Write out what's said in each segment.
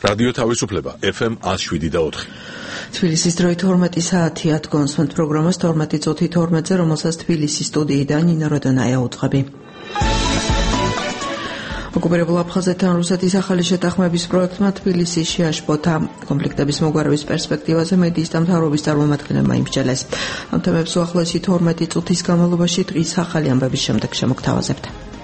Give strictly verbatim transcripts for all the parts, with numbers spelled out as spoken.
რადიო თავისუფლება ეფ ემ one oh seven და four. თბილისის დროით თორმეტი საათია დგონსმენთ პროგრამას თორმეტი წუთი თორმეტზე, რომელსაც თბილისის სტუდიიდან ნინო როდონაია უძღვები. ოკუპირებულ აფხაზეთთან რუსეთის ახალი შეთანხმების პროექტმა თბილისი შეაშფოთა. კონფლიქტების მოგვარების პერსპექტივაზე მედიის და მთავრობის წარმომადგენლებმა იმსჯელეს. ამ თემებს უახლოესი თორმეტი წუთის განმავლობაში დღის ახალი ამბების შემდეგ შემოგთავაზებთ.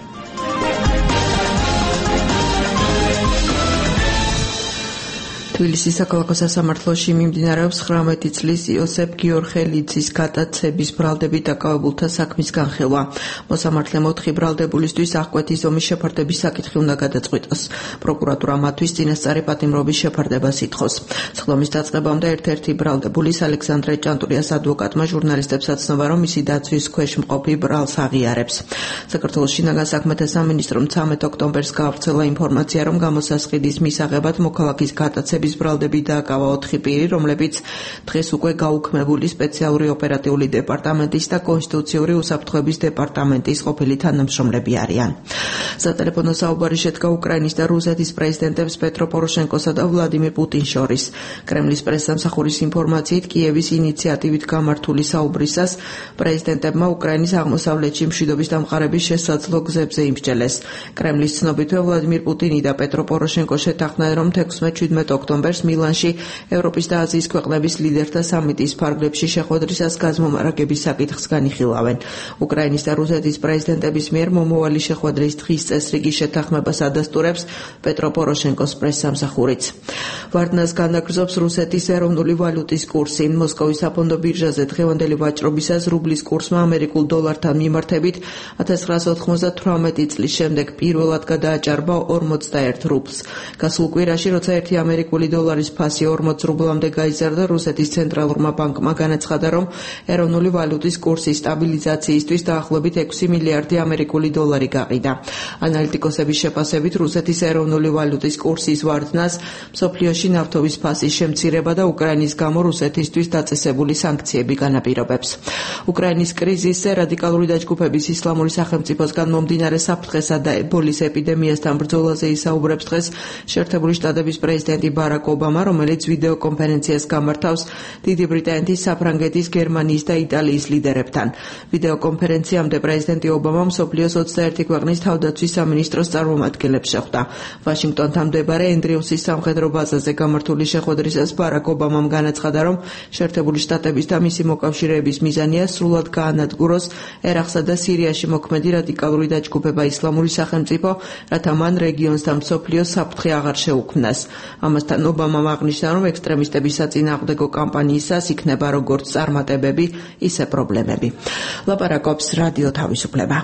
თბილისის საქალაქო სასამართლოში მიმდინარეობს ცხრამეტი წლის იოსებ გიორხელიძის გატაცების ბრალდებით დაკავებულთა საქმის განხილვა. მოსამართლე მოთხი ბრალდებულისთვის აღკვეთის ზომის შეფარდების საკითხი უნდა გადაწყვიტოს. პროკურატურა მათთვის წინასწარი პატიმრობის შეფარდებას ითხოვს. სხდომის დაწყებამდე ერთ-ერთი ბრალდებულის ალექსანდრე ჭანტურიას ადვოკატმა ჟურნალისტებს აცნობა, რომ მისი დაცვის ქვეშ მყოფი ბრალს აღიარებს. საქართველოს შინაგან საქმეთა სამინისტრომ მცამეტ ოქტომბერს გაავრცელა ინფორმაცია, რომ გამოსასყიდის მისაღებად მოქალაქის გატაცების ბრალდებით დააკავა ოთხი პირი, რომლებიც დღეს უკვე გაუქმებული სპეციალური ოპერატიული დეპარტამენტის და კონსტიტუციური უსაფრთხოების დეპარტამენტის ყოფილი თანამშრომლები არიან. სატელეფონო საუბარი შედგა უკრაინის და რუსეთის პრეზიდენტებს პეტრო პოროშენკოსა და ვლადიმირ პუტინს შორის. კრემლის პრესსამსახურის ინფორმაციით, კიევის ინიციატივით გამართული საუბრისას პრეზიდენტებმა უკრაინის აღმოსავლეთში მშვიდობის დამყარების შესაძლო გზებზე იმსჯელეს. კრემლის ცნობითვე ვლადიმირ პუტინი და პეტრო პოროშენკო შეთანხმდნენ, რომ თექვსმეტ-შვიდმეტ ოქტომბერს მილანში ევროპის და აზიის ქვეყნების ლიდერთა სამიტის ფარგლებში შეხვედრისას გაზმომარაგების საკითხს განიხილავენ. უკრაინის და რუსეთის პრეზიდენტების მიერ მომავალი შეხვედრის დღის წესრიგი შეთანხმებას ადასტურებს პეტრო პოროშენკოს პრესსამსახურიც. ვარდნას განაგრძობს რუსეთის ეროვნული ვალუტის კურსი. მოსკოვის საფონდო ბირჟაზე დღევანდელი ვაჭრობისას რუბლის კურსმა ამერიკულ დოლართან მიმართებით one thousand nine hundred ninety-eight წლის შემდეგ პირველად გადააჭარბა ორმოცდაერთ რუბლს. გასულ კვირაში, როცა ერთი ამერიკული დოლარის ფასი ორმოც რუბლამდე გაიზარდა, რუსეთის ცენტრალურმა ბანკმა განაცხადა, რომ ეროვნული ვალუტის კურსის სტაბილიზაციისთვის დაახლოებით ექვსი მილიარდი ამერიკული დოლარი გაყიდა. ანალიტიკოსების შეფასებით, რუსეთის ეროვნული ვალუტის კურსის ვარდნას მსოფლიოში ნავთობის ფასის შემცირება და უკრაინის გამო რუსეთისთვის დაწესებული სანქციები განაპირობებს. უკრაინის კრიზისზე, რადიკალური დაჯგუფების ისლამური სახელმწიფოსგან მომდინარე საფრთხესა და ებოლის ეპიდემიასთან ბრძოლაზე ისაუბრებს დღეს შეერთებული შტატების პრეზიდენტი ბარაკ ობამა, რომელიც ვიდეო კონფერენციას გამართავს დიდი ბრიტანეთის, საფრანგეთის, გერმანიის და იტალიის ლიდერებთან. ვიდეო კონფერენციამდე პრეზიდენტი ობამა მსოფლიოს ოცდაერთი ქვეყნის თავდაცვის სამინისტროს წარმომადგენლებს შეხვდა. ვაშინგტონთან მდებარე ენდრიუსის სამხედრო ბაზაზე გამართული შეხვედრისას ბარაკ ობამამ განაცხადა, რომ შეერთებული შტატების და მისი მოკავშირეების მიზანია სრულად გაანადგუროს ერაყსა და სირიაში მოქმედი რადიკალური დაჯგუფება ისლამური სახელმწიფო, რათა მან რეგიონს და მსოფლიოს საფრთხე აღარ შეუქმნას. ამასთან ობამამ აღნიშნა, რომ ექსტრემისტების საწინააღმდეგო კამპანიისას იქნება როგორც წარმატებები, ისე პრობლემები. ლაპარაკობს რადიო თავისუფლება.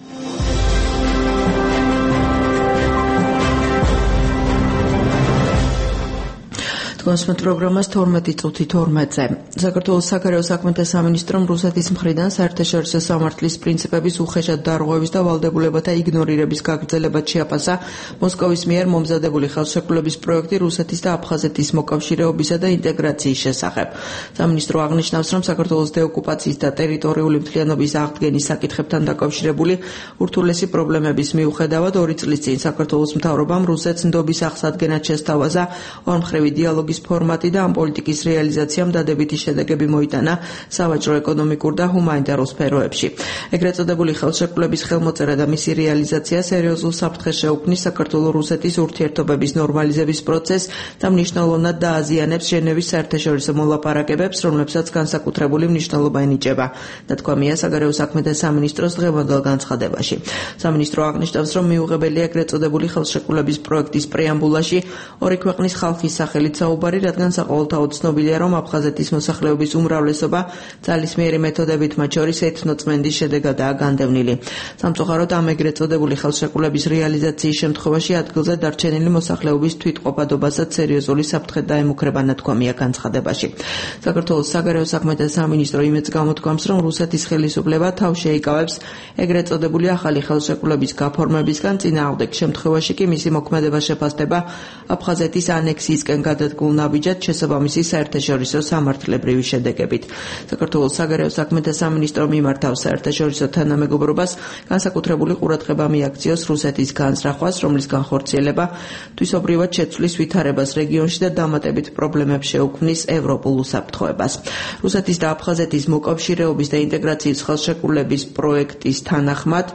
კონსმენთ პროგრამას თორმეტი წუთი თორმეტზე. საქართველოს საგარეო საქმეთა სამინისტრომ რუსეთის მხრიდან საერთაშორისო სამართლის პრინციპების უხეშად დარღვევის და ვალდებულებათა იგნორირების გაგრძელებად შეაფასა მოსკოვის მიერ მომზადებული ხელშეკრულების პროექტი რუსეთის და აფხაზეთის მოკავშირეობისა და ინტეგრაციის შესახებ. სამინისტრო აღნიშნავს, რომ საქართველოს დეოკუპაციის და ტერიტორიული მთლიანობის აღდგენის საკითხებთან დაკავშირებული ურთულესი პრობლემების მიუხედავად ორი წლის წინ საქართველოს მთავრობამ რუსეთს ნდობის აღსადგენად შესთავაზა ორმხრივი დიალოგი ფორმატი და ამ პოლიტიკის რეალიზაციამ დადებითი შედეგები მოიტანა სავაჭრო, ეკონომიკურ და ჰუმანიტარულ სფეროებში. ეგრეთ წოდებული ხელშეკრულების ხელმოწერა და მისი რეალიზაცია სერიოზულ საფრთხეს შეუქმნის საქართველო-რუსეთის ურთიერთობების ნორმალიზების პროცესს და მნიშვნელოვნად დააზიანებს ჟენევის საერთაშორისო მოლაპარაკებებს, რომლებსაც განსაკუთრებული მნიშვნელობა ენიჭება. ნათქვამია საგარეო საქმეთა სამინისტროს დღევანდელ განცხადებაში. სამინისტრო აღნიშნავს, რომ მიუღებელია ეგრეთ წოდებული ხელშეკრულების პროექტის პრეამბულაში ორი ქვეყნის ხალხის სახელით საუბარი, რადგან საყოველთაოდ ცნობილია, რომ აფხაზეთის მოსახლეობის უმრავლესობა ძალისმიერი მეთოდებით, მათ შორის ეთნოწმენდის შედეგადაა განდევნილი. სამწუხაროდ, ამ ეგრეთ წოდებული ხელშეკრულების რეალიზაციის შემთხვევაში ადგილზე დარჩენილი მოსახლეობის თვითყოფადობასაც სერიოზული საფრთხე დაემუქრება, ნათქვამია განცხადებაში. საქართველოს საგარეო საქმეთა სამინისტრო იმედს გამოთქვამს, რომ რუსეთის ხელისუფლება თავს შეიკავებს ეგრეთ წოდებული ახალი ხელშეკრულების გაფორმებისგან, წინააღმდეგ შემთხვევაში კი მისი მოქმედება შეფასდება აფხაზეთის ანექსიისკენ გადადგმულ უნაბიჯად შესაბამისი საერთაშორისო სამართლებრივი შედეგებით. საქართველოს საგარეო საქმეთა სამინისტრო მიმართავს საერთაშორისო თანამეგობრობას განსაკუთრებული ყურადღება მიაქციოს რუსეთის განზრახვას, რომლის განხორციელება თვისობრივად შეცვლის ვითარებას რეგიონში და დამატებით პრობლემებს შეუქმნის ევროპულ უსაფრთხოებას. რუსეთის და აფხაზეთის მოკავშირეობის და ინტეგრაციის ხელშეკრულების პროექტის თანახმად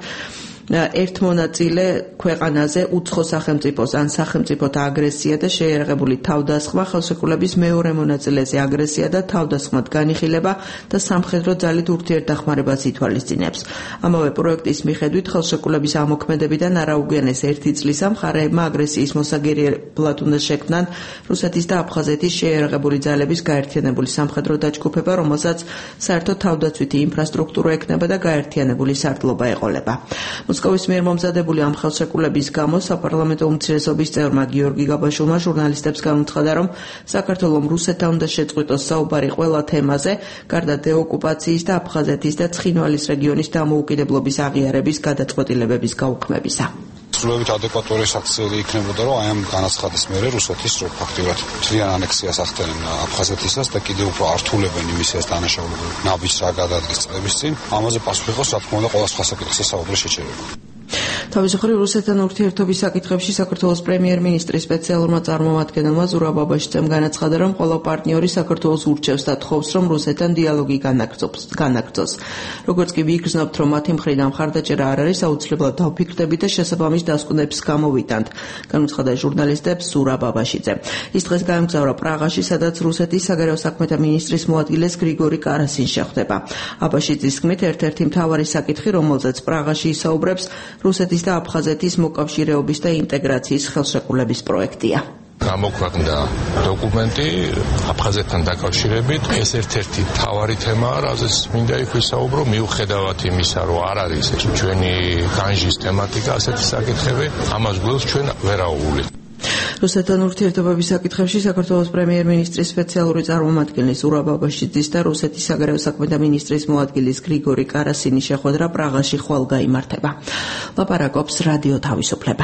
ერთ მონაწილე ქვეყანაზე უცხო სახელმწიფოს ან სახელმწიფოთა აგრესია და შეიარაღებული თავდასხმა, ხელშეკრულების მეორე მონაწილეზე აგრესია და თავდასხმად განიხილება და სამხედრო ძალით ურთიერთდახმარებას ითვალისწინებს. ამავე პროექტის მიხედვით ხელშეკრულების ამოქმედებიდან არაუგენეს ერთი წლისა მხარეებმა აგრესიის მოსაგერიებლად უნდა შექმნან რუსეთის და აფხაზეთის შეიარაღებული ძალების გაერთიანებული სამხედრო დაჯგუფება, რომელსაც საერთო თავდაცვითი ინფრასტრუქტურა ექნება და გაერთიანებული სარდლობა ეყოლება. მოსკოვის მიერ მომზადებული ამ ხელშეკრულების გამო საპარლამენტო უმცირესობის წევრმა გიორგი გაბაშვილმა ჟურნალისტებს განუცხადა, რომ საქართველომ რუსეთთან უნდა შეწყვიტოს საუბარი ყველა თემაზე, გარდა დეოკუპაციის და აფხაზეთის და ცხინვალის რეგიონის დამოუკიდებლობის აღიარების გადაწყვეტილებების გაუქმებისა. ცვლილებით ადეკვატური საქციელი იქნებოდა, რომ აი ამ განაცხადის მერე რუსეთის რო ფაქტიურად ძალიან ანექსიას ახდენენ აფხაზეთისას და კიდევ უფრო ართულებენ იმისას დანაშაულებრივ ნაბიჯს რა გადაადგეს წლების წინ. ამაზე პასუხი იყოს, რა თქმა უნდა, ყველა სხვა საკითხზე საუბარი შეჩერება. თავის მხრივ რუსეთთან ურთიერთობის საკითხებში საქართველოს პრემიერ-მინისტრის სპეციალურმა წარმომადგენელმა ზურაბ აბაშიძემ განაცხადა, რომ ყველა პარტნიორი საქართველოს ურჩევს და თხოვს, რომ რუსეთთან დიალოგი განაგრძოს. როგორც კი ვიგრძნობთ, რომ მათი მხრიდან მხარდაჭერა არ არის, აუცილებლად დავფიქრდებით და შესაბამის დასკვნებს გამოვიტანთ, განუცხადა ჟურნალისტებს ზურაბ აბაშიძე. ის დღეს გაემგზავრა პრაღაში, სადაც რუსეთის საგარეო საქმეთა მინისტრის მოადგილეს გრიგორი კარასინს შეხვდება. აბაშიძის თქმით, ერთ-ერთი მთავარი საკითხი, რომელზეც პრაღაში ისაუბრებს, რუსეთის და აფხაზეთის მოკავშირეობის და ინტეგრაციის ხელშეკრულების პროექტია. გამოქვეყნდა დოკუმენტი აფხაზეთთან დაკავშირებით. ეს ერთ-ერთი მთავარი თემაა, რაზეც მინდა იქ ვისაუბრო, მიუხედავად იმისა, რომ არ არის ეს ჩვენი განჟის თემატიკა, ასეთი საკითხები, ამას გველს ჩვენ ვერაუღული. რუსეთთან ურთიერთობების საკითხებში საქართველოს პრემიერ-მინისტრის სპეციალური წარმომადგენლის ზურაბ აბაშიძის და რუსეთის საგარეო საქმეთა მინისტრის მოადგილის გრიგორი კარასინის შეხვედრა პრაღაში ხვალ გაიმართება. ლაპარაკობს რადიო თავისუფლება.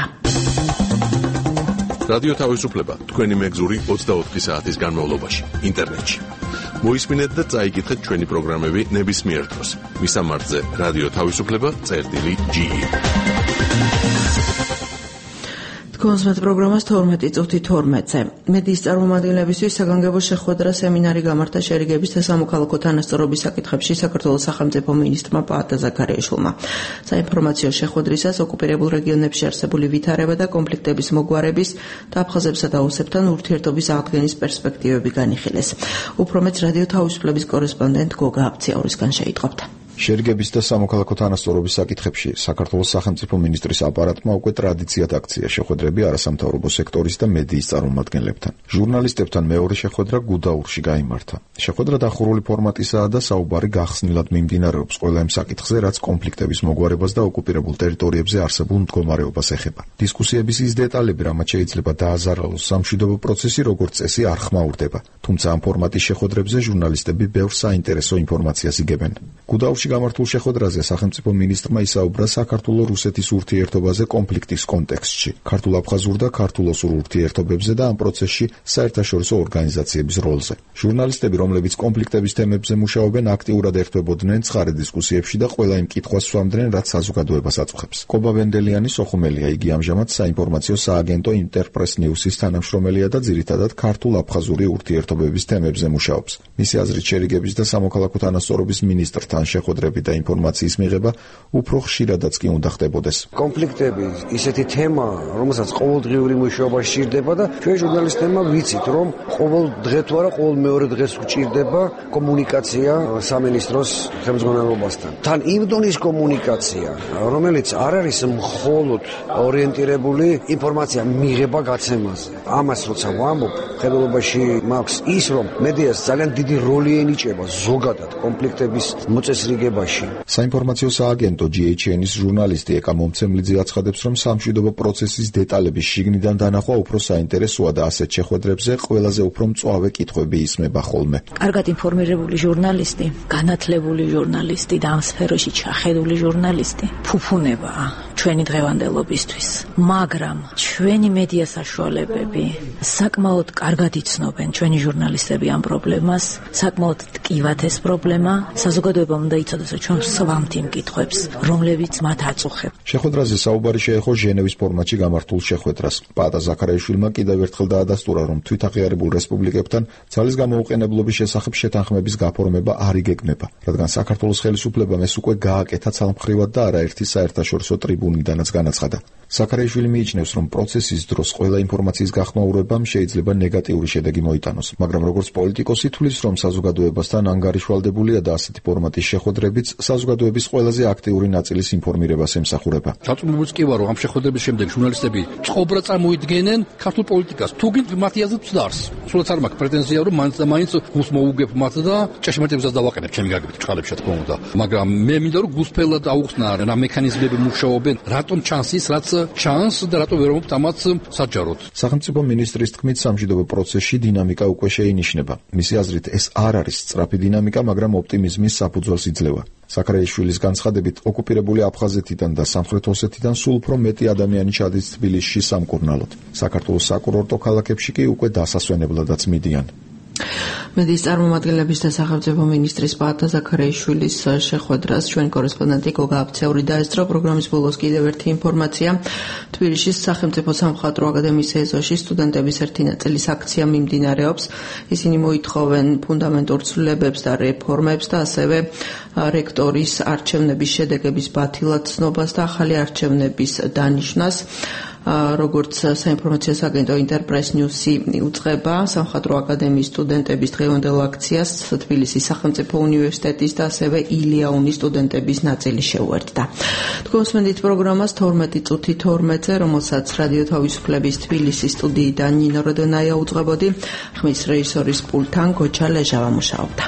რადიო თავისუფლება თქვენი მეგზური ოცდაოთხი საათის განმავლობაში ინტერნეტში. მოისმინეთ და წაიკითხეთ ჩვენი პროგრამები ნებისმიერ დროს. მისამართზე რადიო თავისუფლება წერტილი ჯი. კონსმეთ პროგრამას თორმეტი წუთი თორმეტზე. მედიის წარმომადგენლებისთვის საგანგებო შეხვედრა სემინარი გამართა შერიგების და სამოქალაქო თანასწორობის საკითხებში საქართველოს სახელმწიფო მინისტრმა პაატა ზაქარიაშვილმა. საინფორმაციო შეხვედრისას ოკუპირებულ რეგიონებში არსებული ვითარება და კონფლიქტების მოგვარების და აფხაზებსა და ოსებთან ურთიერთობის აღდგენის პერსპექტივები განიხილეს. უფრო მეც რადიო თავისუფლების კორესპონდენტ გოგა აბციაურისგან შეიტყობთ. შერიგების და სამოქალაქო თანასწორობის საკითხებში საქართველოს სახელმწიფო მინისტრის აპარატმა უკვე ტრადიციად აქცია შეხვედრები არასამთავრობო სექტორის და მედიის წარმომადგენლებთან. ჟურნალისტებთან მეორე შეხვედრა გუდაურში გაიმართა. შეხვედრა დახურული ფორმატისაა და საუბარი გახსნილად მიმდინარეობს ყველა იმ საკითხზე, რაც კონფლიქტების მოგვარებას და ოკუპირებულ ტერიტორიებზე არსებულ მდგომარეობას ეხება. დისკუსიების ის დეტალები, რამაც შეიძლება დააზარალოს სამშვიდობო პროცესი, როგორც წესი არ ხმაურდება. თუმცა ამ ფორმატის შეხვედრებზე ჟურნალისტები ბევრ საინტერესო ინფორმაციას იგებენ. გუდაურში გამართულ შეხვედრაზე სახელმწიფო მინისტრმა ისაუბრა საქართველო-რუსეთის ურთიერთობაზე კონფლიქტის კონტექსტში, ქართულ-აფხაზურ და ქართულ-ოსურ ურთიერთობებზე და ამ პროცესში საერთაშორისო ორგანიზაციების როლზე. ჟურნალისტები, რომლებიც კონფლიქტების თემებზე მუშაობენ, აქტიურად ერთვებოდნენ ცხარე დისკუსიებში და ყველა იმ კითხვას სვამდნენ, რაც საზოგადოებას აწუხებს. კობა ვენდელიანი სოხუმელია, იგი ამჟამად საინფორმაციო სააგენტო ინტერპრეს ნიუსის თანამშრომელია და ძირითადად ქართულ-აფხაზური ურთიერთობების თემებზე მუშაობს. მისი აზრით, შერიგების და სამოქალაქო თანასწორობის მინისტრთან შეხვედრები და ინფორმაციის მიღება უფრო ხშირადაც კი უნდა ხდებოდეს. კონფლიქტები ისეთი თემა, რომელსაც ყოველდღიური მუშაობა სჭირდება და ჩვენ ჟურნალისტებმა ვიცით, რომ ყოველ დღე თუ არა, ყოველ მეორე დღეს გვჭირდება კომუნიკაცია სამინისტროს ხელმძღვანელობასთან. თან იმ დონის კომუნიკაცია, რომელიც არ არის მხოლოდ ორიენტირებული ინფორმაცია მიღება გაცემაზე. ამას როცა ვამბობ, ხელოვნებაში მაქვს ის, რომ მედიას ძალიან დიდი როლი ენიჭება ზოგადად კონფლიქტების მოწესრიგებაში. საინფორმაციო სააგენტო ჯი ეიჩ ენის ჟურნალისტი ეკა მომცემლიძე აცხადებს, რომ სამშვიდობო პროცესის დეტალების შიგნიდან დანახვა უფრო საინტერესოა და ასეთ შეხვედრებზე ყველაზე უფრო მწვავე კითხვები ისმება ხოლმე. კარგად ინფორმირებული ჟურნალისტი, განათლებული ჟურნალისტი და ამ სფეროში ჩახედული ჟურნალისტი ფუფუნებაა. ჩვენი დღევანდელობისთვის, მაგრამ ჩვენი მედია საშუალებები საკმაოდ კარგად იცნობენ ჩვენი ჟურნალისტები ამ პრობლემას, საკმაოდ ტკივათ ეს პრობლემა, საზოგადოებამ უნდა იცოდეს, რომ ჩვენ ვსვამთ იმ კითხვებს, რომლებიც მათ აწუხებ. შეხვედრაზე საუბარი შეეხო ჟენევის ფორმატში გამართულ შეხვედრას. პაატა ზაქარაიშვილმა კიდევ ერთხელ დაადასტურა, რომ თვითაღიარებულ რესპუბლიკებთან ძალის გამოუყენებლობის შესახებ შეთანხმების გაფორმება არ იგეგმება, რადგან საქართველოს ხელისუფლებამ ეს უკვე გააკეთა ცალმხრივად და არაერთი საერთაშორისო ტრიბუნიდანაც განაცხადა. ზაქარაიშვილი მიიჩნევს, რომ პროცესის დროს ყველა ინფორმაციის გახმაურებამ შეიძლება ნეგატიური შედეგი მოიტანოს, მაგრამ როგორც პოლიტიკოსი თვლის, რომ საზოგადოებასთან ანგარიშვალდებულია და ასეთი ფორმატის შეხვედრებიც საზოგადოების ყველაზე აქტიური ნაწილის ინფორმირებას ემსახურება. დაწუნებულიც კი ვარ, რომ ამ შეხვედრების შემდეგ ჟურნალისტები წყობრა წარმოიდგენენ ქართულ პოლიტიკას. თუ გინდ მათი აზრით ვცდარს. სულაც არ მაქვს პრეტენზია, რომ მაინც და მაინც გულს მოუგებ მათ და ჭეშმარიტებსაც დავაყენებ ჩემი გაგებით ჭყალებში რა თქმა უნდა. მაგრამ მე მინდა რომ გულსფერლად აუხსნა რა მექანიზმები მუშაობენ, რატომ ჩანს ის, რაც ჩანს და რატომ ვერ მომთ ამაც საჯაროდ. სახელმწიფო მინისტრის თქმით, სამშვიდობო პროცესში დინამიკა უკვე შეინიშნება. მისი აზრით, ეს არ არის სწრაფი დინამიკა, მაგრამ ოპტიმიზმის საფუძველს იძლევა. ზაქარაიშვილის განცხადებით, ოკუპირებული აფხაზეთიდან და სამხრეთ ოსეთიდან სულ უფრო მეტი ადამიანი ჩადის თბილისში სამკურნალოდ. საქართველოს საკურორტო ქალაქებში კი უკვე დასასვენებლადაც მიდიან. მედიის წარმომადგენლების და სახელმწიფო მინისტრის პაატა ზაქარაიშვილის შეხვედრას ჩვენ კორესპონდენტი გოგა აბცეული დაესწრო. პროგრამის ბოლოს კიდევ ერთი ინფორმაცია. თბილისის სახელმწიფო სამხატვრო აკადემიის ეზოში სტუდენტების ერთი ნაწილის აქცია მიმდინარეობს. ისინი მოითხოვენ ფუნდამენტურ ცვლილებებს და რეფორმებს და ასევე რექტორის არჩევნების შედეგების ბათილად ცნობას და ახალი არჩევნების დანიშვნას. როგორც საინფორმაციო აგენტო ინტერპრეს ნიუსი უწყება სამხატვრო აკადემიის სტუდენტების დღევანდელ აქციას თბილისის სახელმწიფო უნივერსიტეტის და ასევე ილიაუნის სტუდენტების ნაწილი შეუერთდა. თქვენსმენდით პროგრამას თორმეტი წუთი თორმეტზე, რომელსაც რადიო თავისუფლების თბილისის სტუდიიდან ნინო როდონაია უძღვებოდი, ხმის რეჟისორის პულტთან გოჩა ლეჟავა მუშაობდა.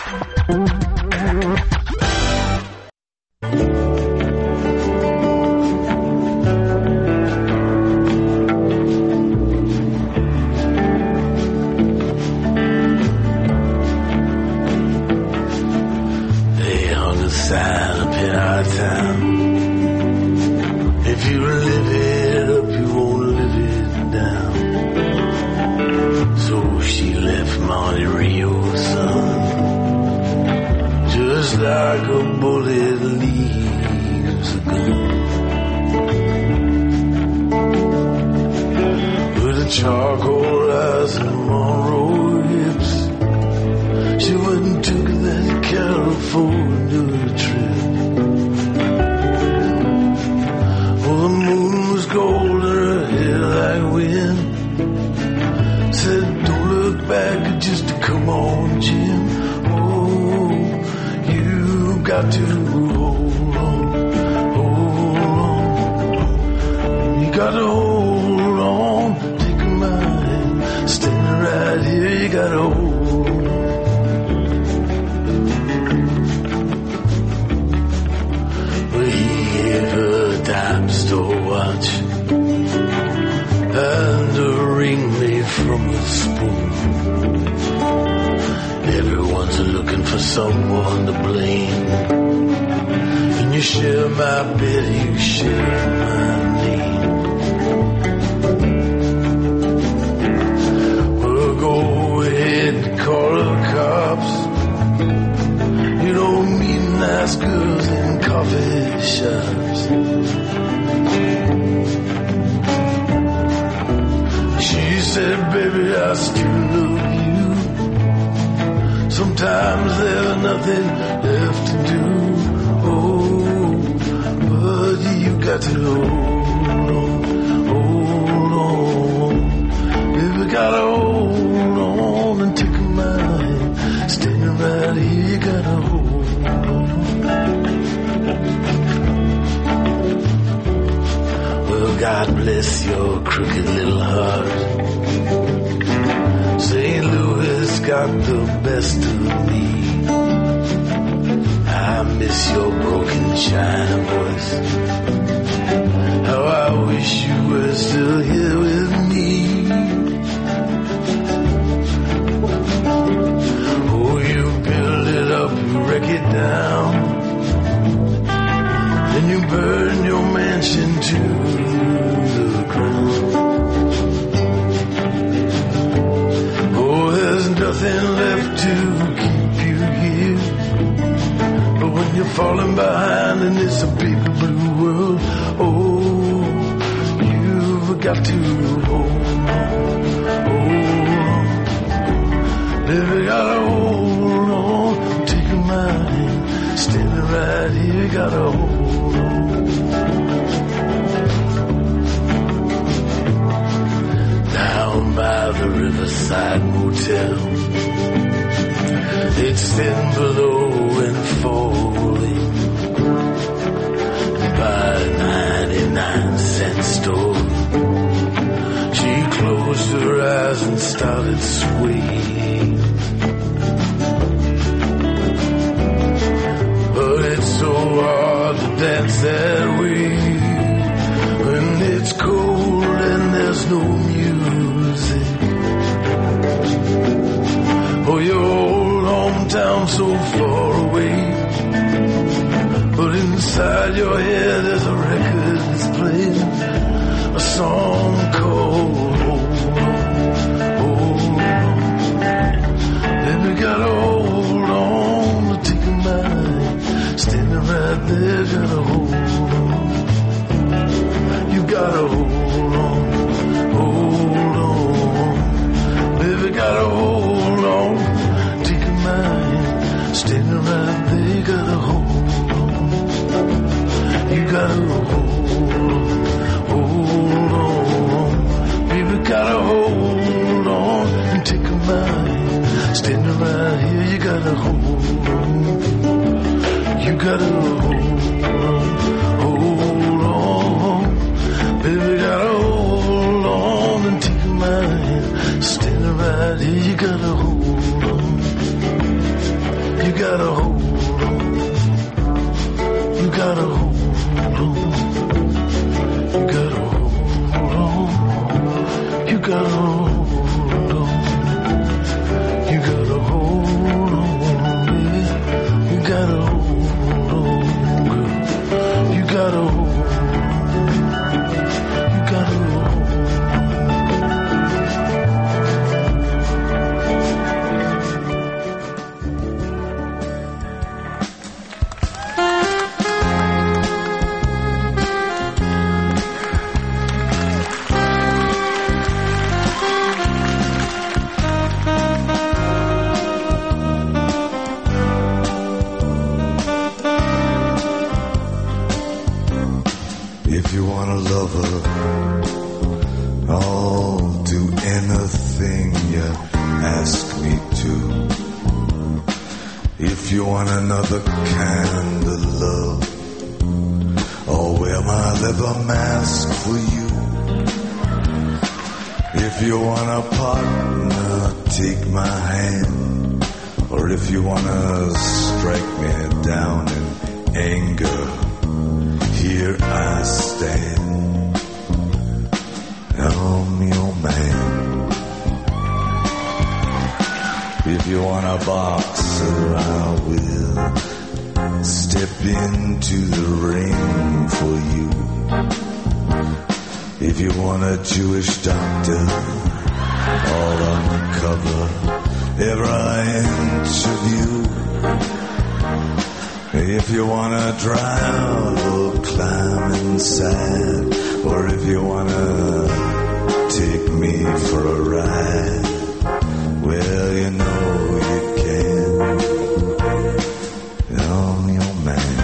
God bless your crooked little heart. Saint Louis got the best of me. I miss your broken china voice. How I wish you were still here with me. Oh, you build it up, you wreck it down. Then you burn your mansion to the ground. Oh, there's nothing left to keep you here. But when you're falling behind and it's a big blue world, oh, you've got to hold on, hold on. Baby, gotta hold on, take my hand, standing right here, gotta hold on. Down by the Riverside Motel, it's thin below and falling by a ninety-nine cent store. She closed her eyes and started swaying. But it's so hard to dance that way when it's cold and there's no music. Oh, your old hometown so far away, but inside your head there's a record that's playing a song called Hold On, Hold On. Baby, gotta hold on to take a mind, standing right there, gotta hold on. You gotta hold on, hold on. Baby, gotta hold on, take a mind, standing right there, gotta hold on. You gotta hold on, hold on. Baby, gotta hold on and take a mind, standing right here, you gotta hold on. You gotta hold on, hold on. Baby, gotta hold on and take a mind, standing right here, you gotta hold on. You gotta hold on. You gotta hold on. You gotta hold on. You gotta hold on. You gotta hold on, baby. You gotta hold on, girl. You gotta hold on. You gotta hold on. If you want a lover, I'll do anything you ask me to. If you want another kind of love, I'll wear my leather mask for you. If you want a partner, take my hand. Or if you wanna strike me down in anger, here I stand. I'm your man. If you want a boxer, I will step into the ring for you. If you want a Jewish doctor, all uncover every inch of you. If you wanna drive or climb inside, or if you wanna take me for a ride, well, you know you can. I'm your man.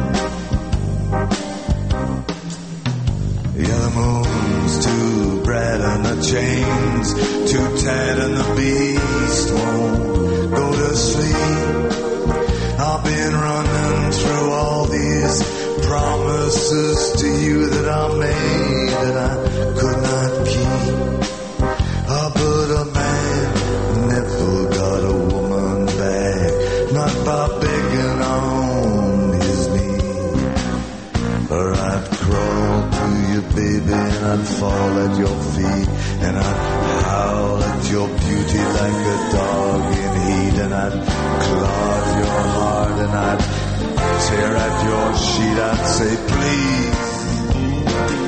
Yeah, the moon's too bright and the chains too tight and the beast won't go to sleep. I've been running through all these promises to you that I made that I could not keep. Oh, but a man never got a woman back, not by begging on his knee. Or I'd crawl to you, baby, and I'd fall at your feet, and I'd howl at your beauty like a dog in heat, and I'd claw at your heart, and I'd tear at your sheet. I'd say, please,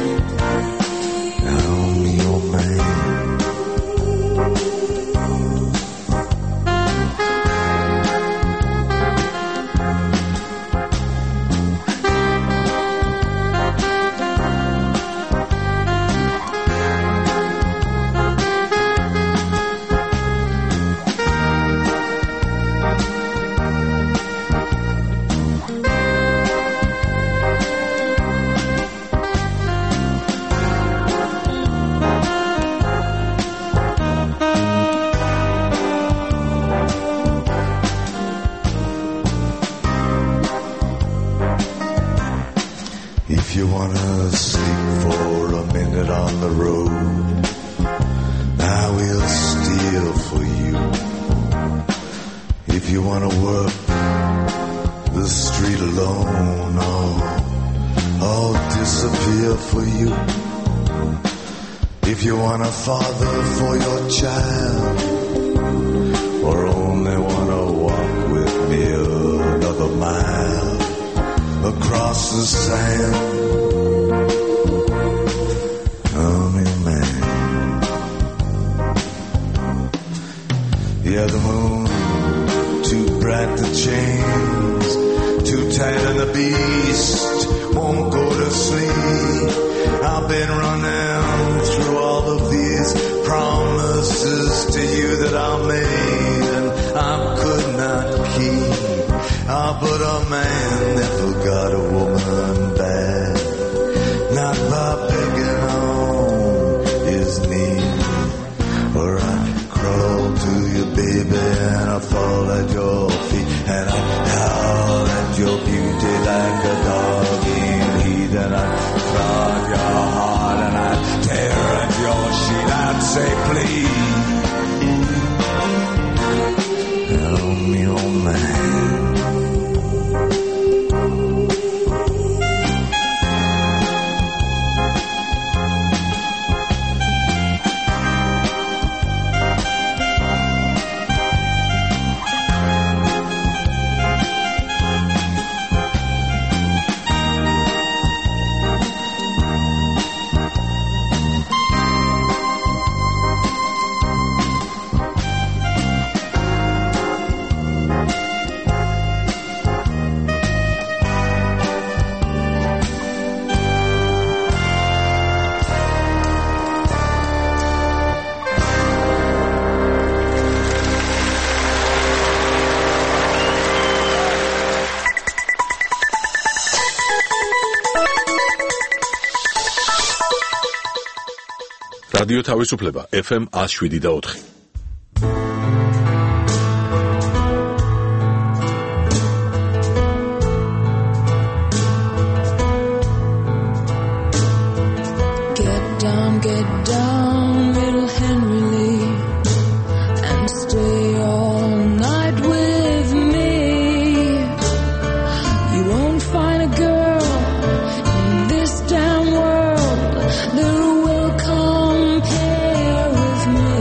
If you wanna sleep for a minute on the road, I will steal for you. If you wanna work the street alone, oh, I'll disappear for you. If you want a father for your child, or only wanna walk with me another mile across the sand, tell me, man. Yeah, the moon, too bright the chains, too tight on the beast, won't go to sleep. I've been running through all of these promises to you that I made and I could not keep. Ah, but a man never got a woman back, not by begging on his knees. Or I crawl to you, baby, and I fall at your feet, and I howl at your beauty like a dog in heat, and I clog your heart, and I tear at your sheet. I'd say, please, help me, oh man. რადიო თავისუფლება ეფ ემ one oh seven და four. Get down, get down, little Henry Lee, and stay all night with me. You won't find a girl in this damn world that will compare with me.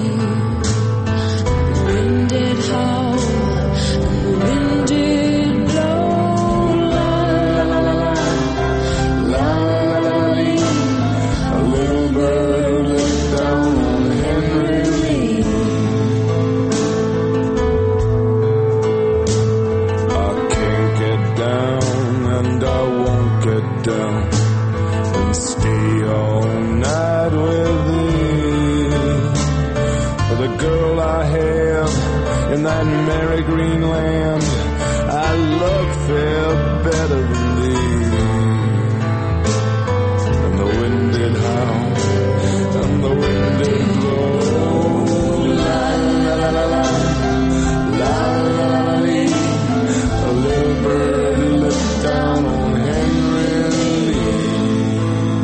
The wind did howl and the wind did blow, la la la la la la la. A little bird looked down on Henry Lee. I can't get down and I won't get down and stay all night with thee. For the girl I have in that merry green land, I love fair better than thee. And the wind did howl and the wind did blow, la la la la la la la la lee. A little bird looked down on Henry Lee.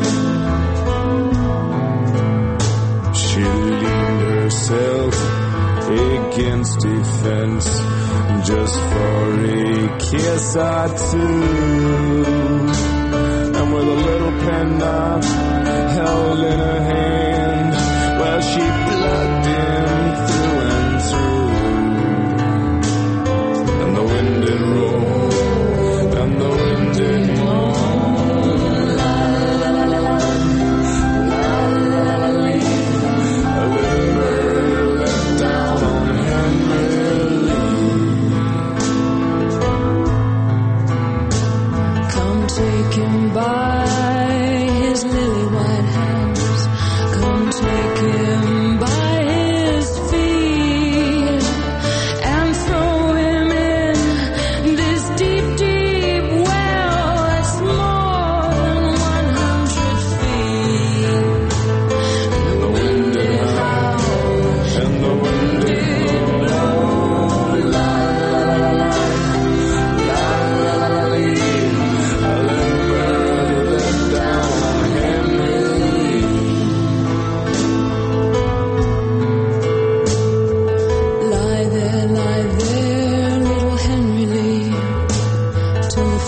She leaned herself against a fence just for a kiss or two, and with a little penknife held in her hand, well, she plugged him through and through. And the wind did roll and the wind did moan, la la la la la la la la lee. A little bird let down on Henry Lee. Come take him by his lily white hands. Come take him by his feet and throw him in this deep, deep well that's more than one hundred feet. And the wind did howl And the wind did blow, la la la la la la la la lee. a little bird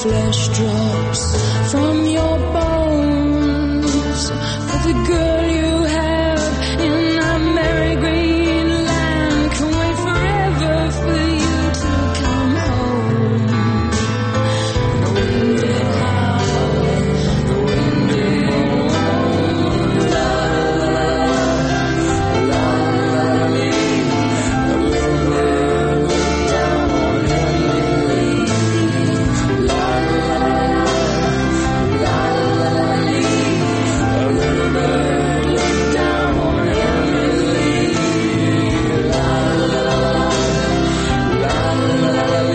flesh drops from your bones. For the girl you have in a merry green land can wait forever for you to come home. The wind did howl, the wind did moan. La la la la la la. The little bird looked down on Henry Lee. La la la la la. The little bird looked down on Henry Lee. La la la la la. The little bird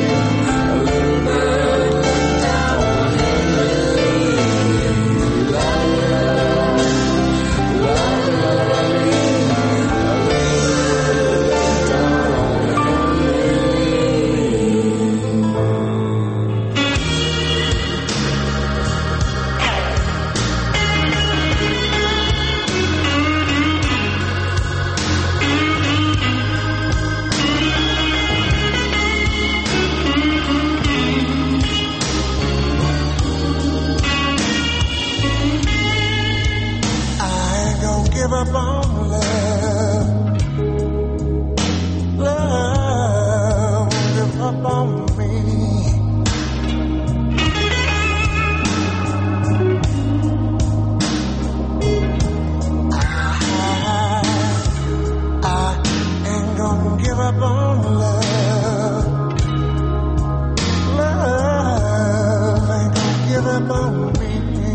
looked down on Henry Lee. La la I ain't gonna give up on love. Love won't give up on me. I, I ain't gonna give up on love. Love ain't gonna give up on me.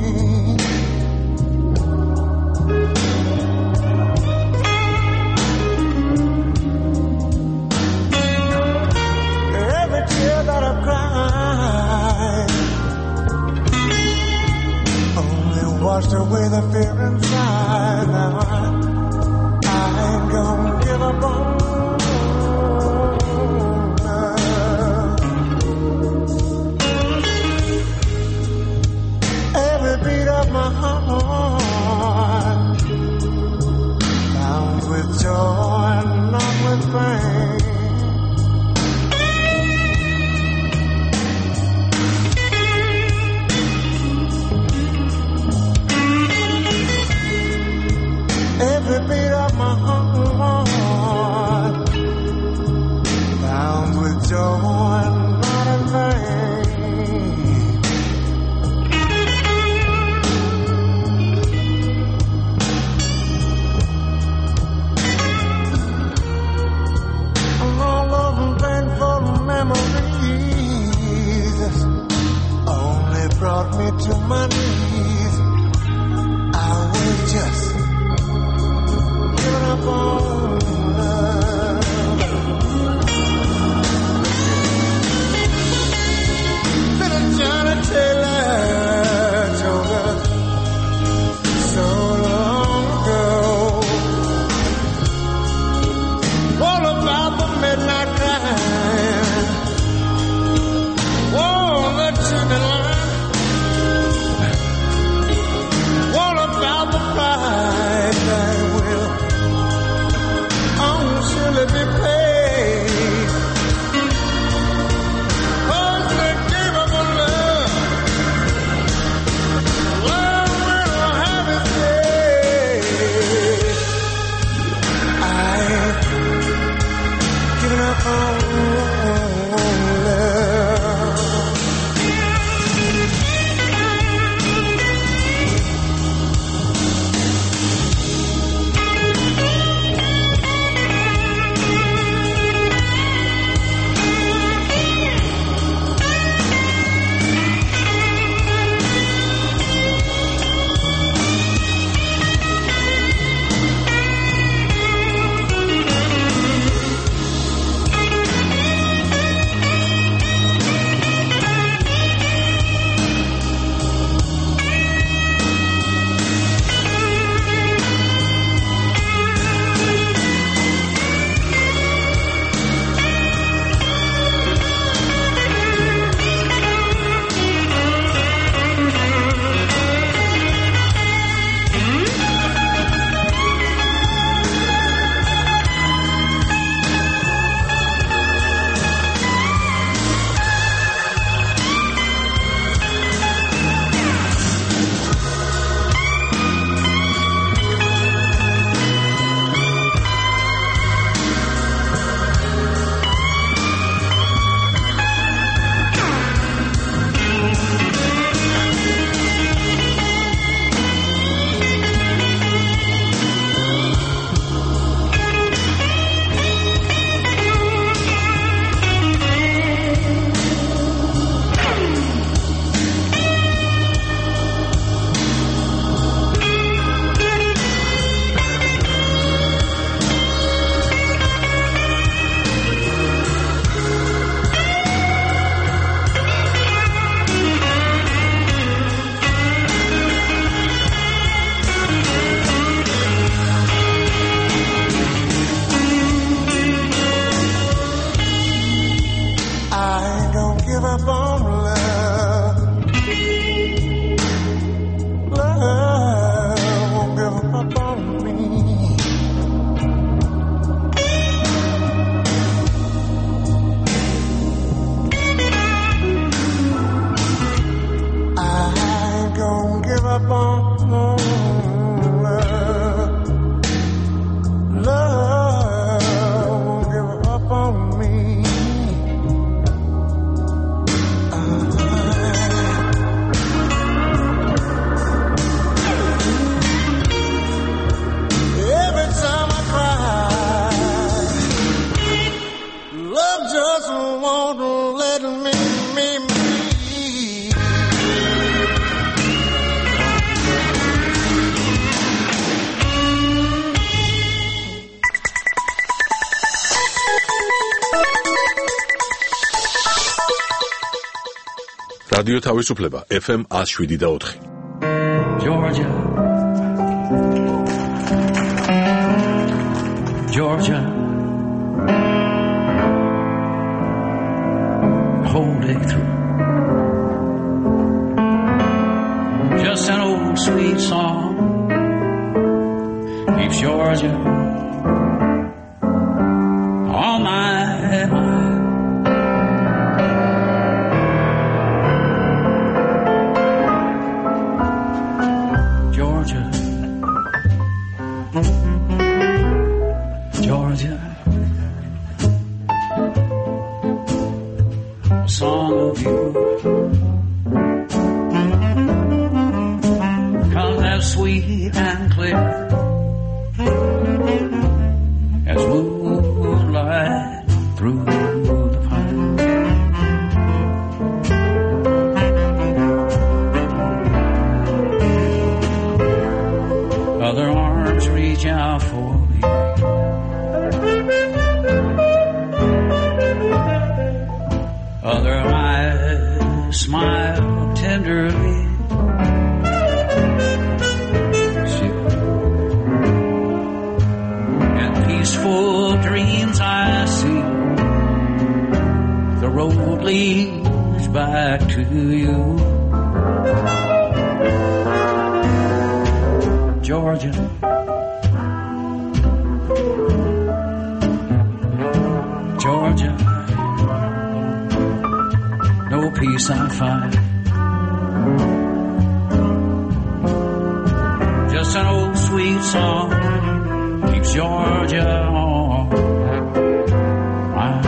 Every tear that I've cried only washed away the fear inside. Now I, I ain't gonna give up on love. Every beat of my heart bound with joy and not with pain. Every beat of my heart bound with joy and not in vain. And all those painful memories only brought me to my knees. I was just giving up on love. Little Johnny Taylor told us so long ago all about the midnight crying, all the children line, all about the pride that will რადიო თავისუფლება F M one oh seven და four. Georgia, Georgia, hold it through. Just an old sweet song keeps Georgia on my mind. Georgia, Georgia, a song of you comes as sweet and clear as moonlight through the pine. Other arms reach out for me, other eyes smile tenderly. Peaceful dreams I see, the road leads back to you. Georgia, Georgia, no peace I find, just an old sweet song keeps Georgia on my mind.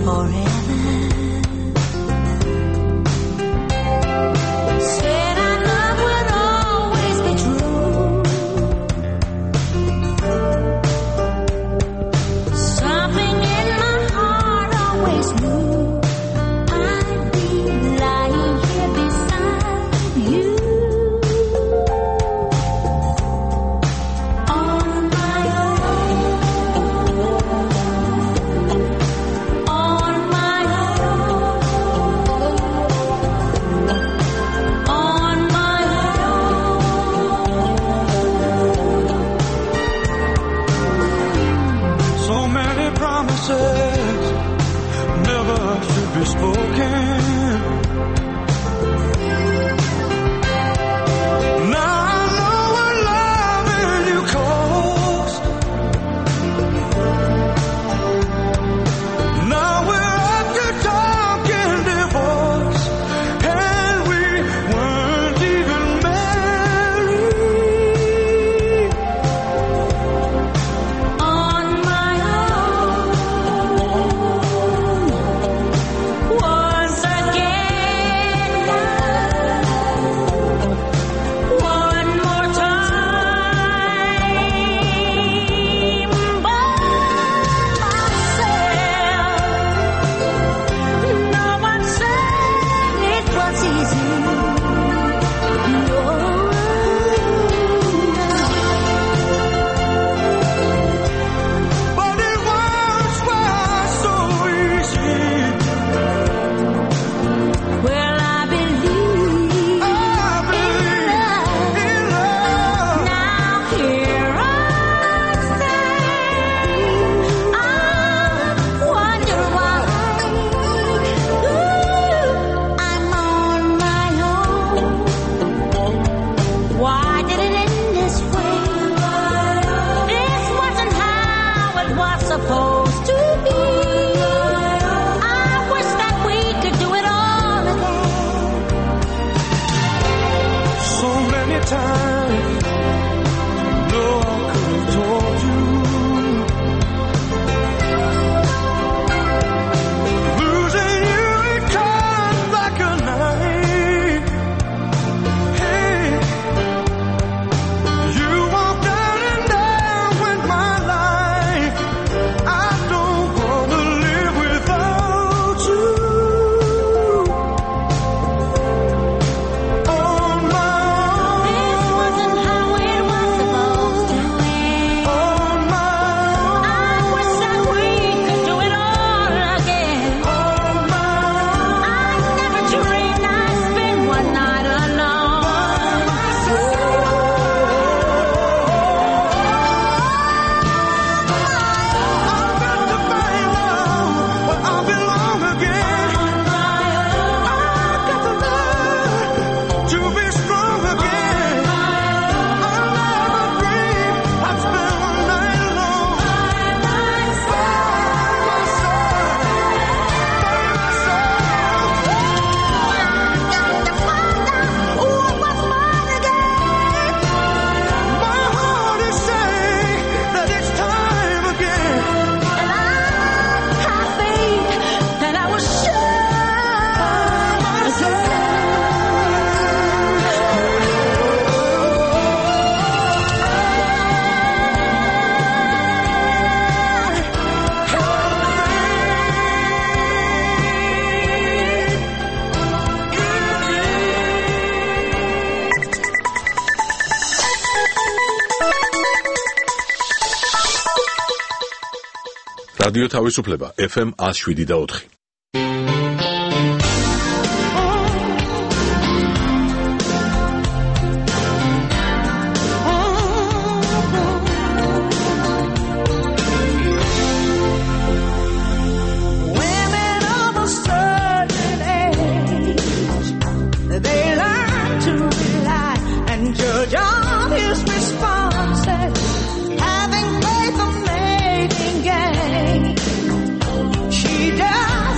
forever. Said our love would always be true. Something in my heart always knew I'd be lying here beside you. On my own, on my own, on my own. So many promises never should be spoken. Now I know what loving you cost. Now we're at the talking divorce, and we weren't even married. On my own, once again, one more time, by myself. No one said it was easy. No. But it once was so easy. Well, I believe I believe in love. now here I stand. I wonder why. Ooh, I'm on my own. Why did it end this way? This wasn't how it was supposed to be. I wish that we could do it all again. So many times, no, I could have told you. Losing you, it comes like a knife. Hey, you walked out and down with my life. I don't wanna live without you. On my This wasn't how it was supposed to end. on my I wish that we could do it all again. on my I never dreamed I'd spend one night alone. I've got to find love where I belong again. I've got to learn to be strong again. I'll never dream I'd spend one night alone. By myself, by myself. Got to find out what was mine again. My heart is saying that it's time again. And I have faith that I will show რადიო თავისუფლება ეფ ემ one oh seven და four. women of a certain age. They learn to rely and judge on his responses, having faith of making gain. She does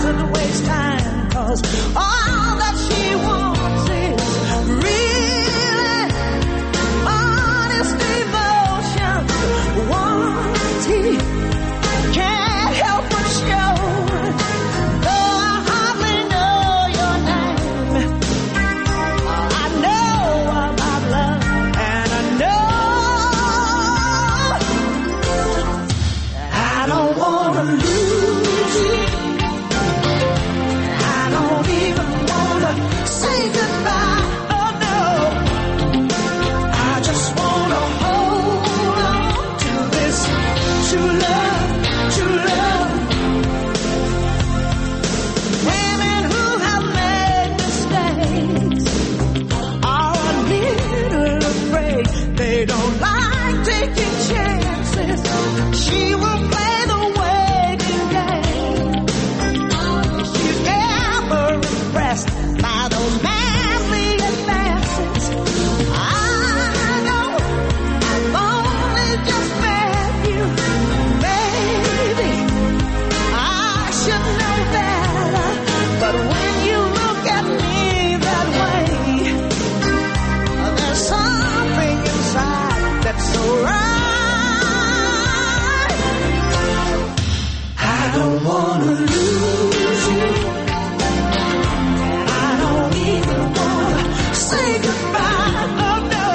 don't wanna lose you. I don't even wanna say goodbye. Oh no,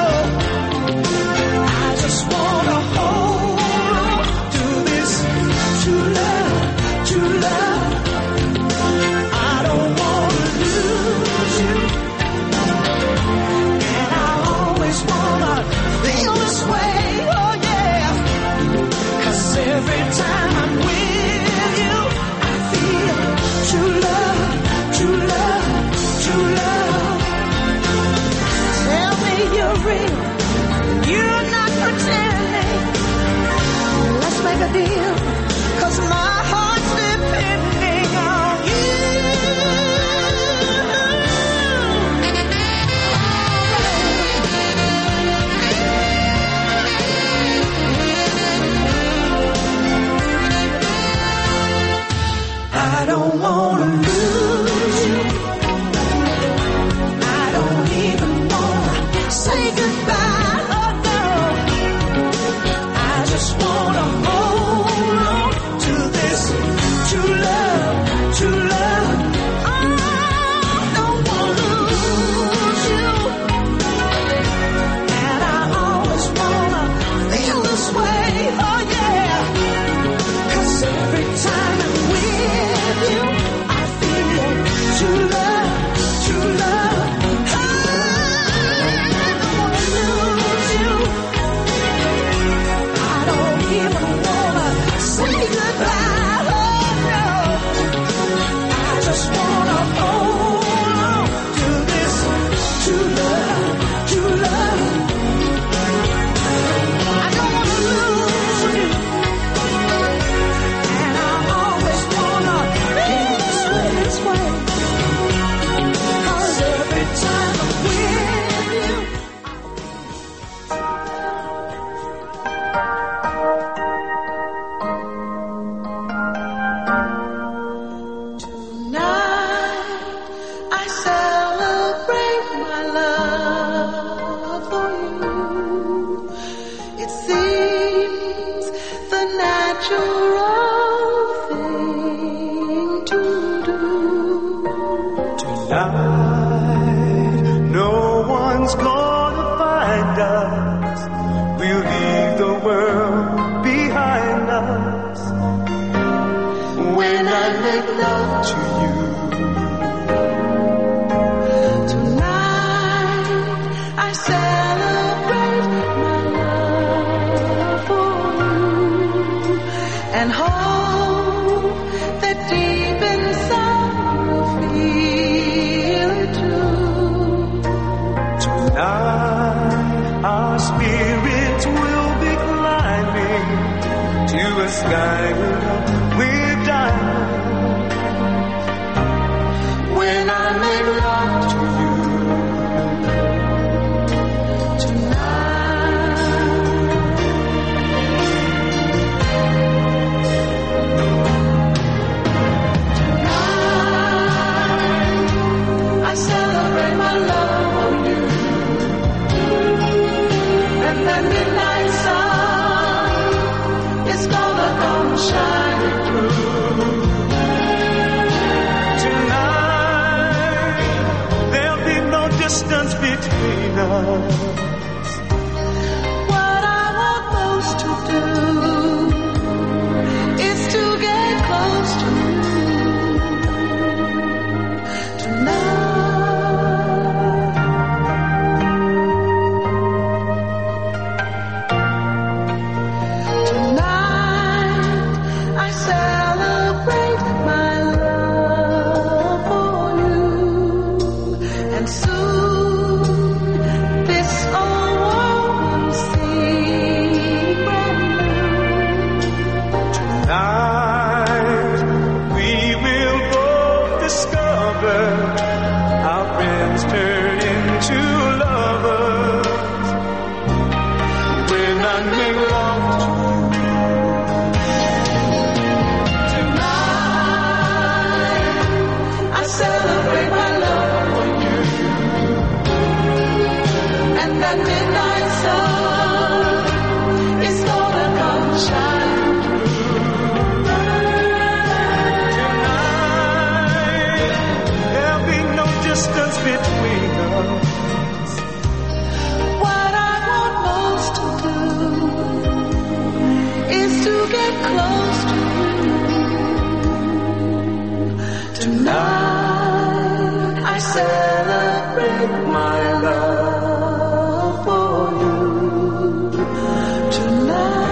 I just wanna hold on to this true love, true love. I don't wanna lose you, and I always wanna feel this way. Oh yeah, 'cause every time I'm with you, I feel true love, true love, true love. Tell me you're real, you're not pretending. Let's make a deal, 'cause my heart's depending on you. I don't wanna lose you. I don't even wanna say goodbye. Oh no, I just wanna hold on to this true love, true love. I don't wanna lose you, and I always wanna feel this way. Oh yeah, 'cause every time I'm with you, I feel true love, true love. I don't wanna lose you. I don't even wanna say goodbye. Oh no, I just wanna hold on to this true love, true love. I don't wanna lose you, and I always wanna feel this way, this way. 'Cause every time I'm with you, tonight I celebrate my love for you. It seems the natural thing to do. Tonight, no one's gonna find us. We'll leave the world behind us. When I make love to you, Tonight I celebrate my love for you, and hope that deep inside you'll feel it too. tonight our spirits will be climbing to a sky with diamonds. When I make love to you tonight, tonight I celebrate my love for you, and the midnight sun is gonna come shining through. Tonight there'll be no distance between us. What I want most to do is to get close to you tonight. Tonight I celebrate my love for you, and soon this old world will seem brand new. Tonight we will both discover our friends turn into lovers. When I make love to you, Tonight I celebrate my love for you, and that midnight sun is gonna come shining through. celebrate my love for you tonight.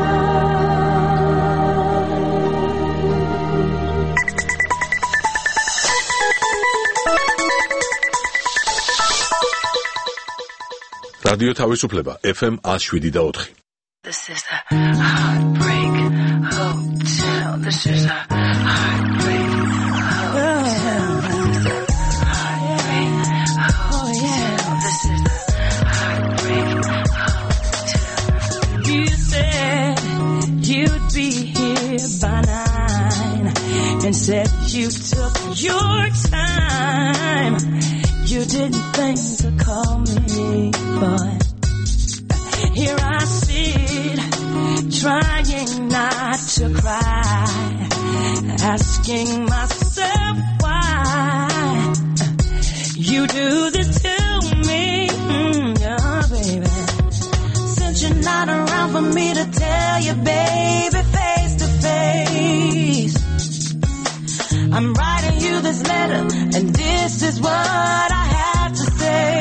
რადიო თავისუფლება F M one oh seven point four. This is a heartbreak hotel. This is a heartbreak hotel. Heartbreak hotel. This is a heartbreak hotel. You said you'd be here by nine, and said you took your time. You didn't think to call me, but here I sit, trying not to cry, asking myself why you do this to me, mm, yeah, baby. Since you're not around for me to tell you, baby, face to face, I'm writing you this letter, and this is what I have to say.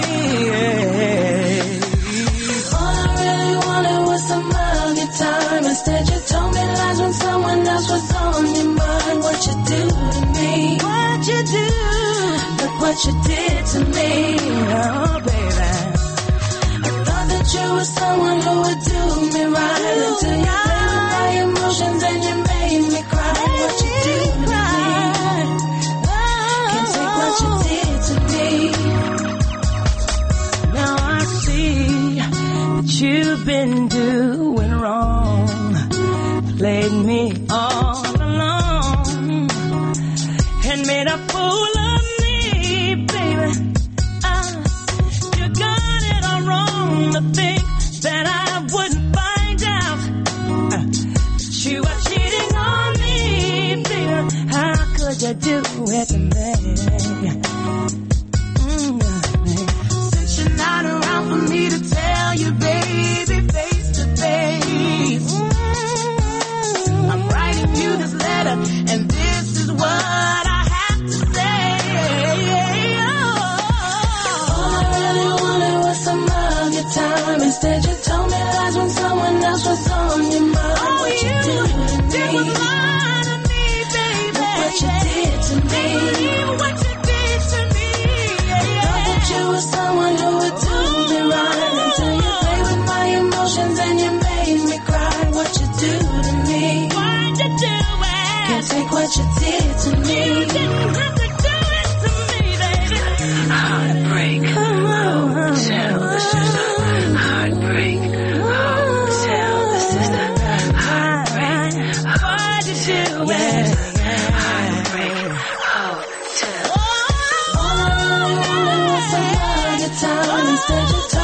All I really wanted was some of your time. Instead, you told me lies when someone else was on your mind. What you do to me? What you do? Look what you did to me, oh baby. I thought that you were someone who would do me right until you played with my emotions and you made me cry. What you do to me? Can't take what you did to me. Now I see that you've been doing wrong, played me all along, and made a fool of me, baby. Uh, you got it all wrong to think that I wouldn't find out uh, that you were cheating on me, baby. How could you do it to me? Mm, since you're not around for me to tell you, baby, face to face, mm, I'm writing you this letter, and this is what I have to say. Oh, all I really wanted was some of your time. Instead, you told me lies when someone else was on your mind. Oh, what you, you do to me? Lie to me, baby. Look what you did to me. What you did to me. Yeah. Thought that you were someone who would do me right until you played with my emotions and you made me cry. What you do to me? Why'd you do it? Can't take what you did to me. You didn't have to do it to me, baby. Heartbreak hotel. This is a heartbreak hotel. This is the heartbreak. Why'd you do it? Heartbreak hotel. All I really wanted was some of your time. Instead, you told